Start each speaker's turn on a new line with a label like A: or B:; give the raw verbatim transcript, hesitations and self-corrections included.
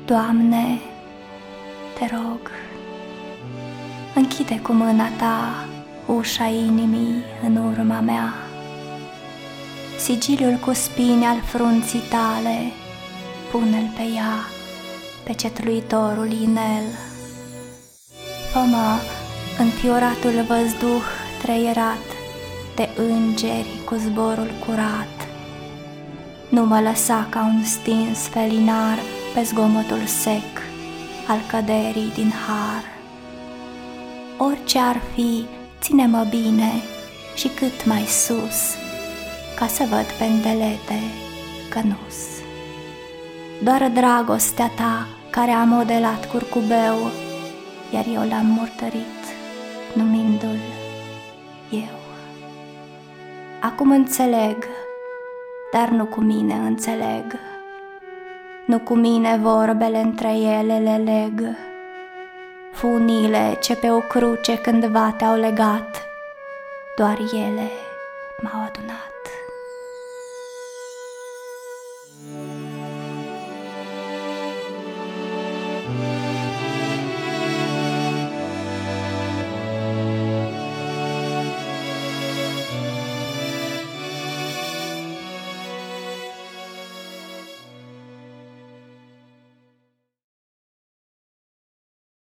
A: Doamne, te rog, închide cu mâna Ta ușa inimii în urma mea, sigiliul cu spini al frunții Tale, pune-l pe ea, pe cetluitorul inel. Fă-mă înfioratul văzduh treierat de îngeri cu zborul curat, nu mă lăsa ca un stins felinar pe zgomotul sec al căderii din har. Orice ar fi, ține-mă bine și cât mai sus, ca să văd pendelete cănus. Doar dragostea Ta care a modelat curcubeu, iar eu l-am murdărit numindu-l eu. Acum înțeleg, dar nu cu mine înțeleg, nu cu mine vorbele între ele le leg. Funile ce pe o cruce cândva te-au legat, doar ele m-au adunat.